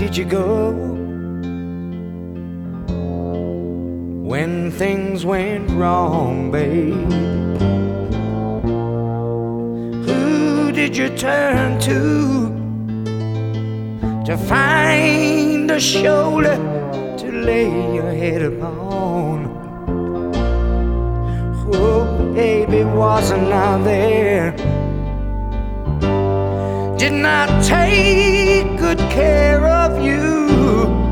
did you go when things went wrong, babe? Who did you turn to find a shoulder to lay your head upon? Oh, baby, wasn't I there? Didn't I take good care of you?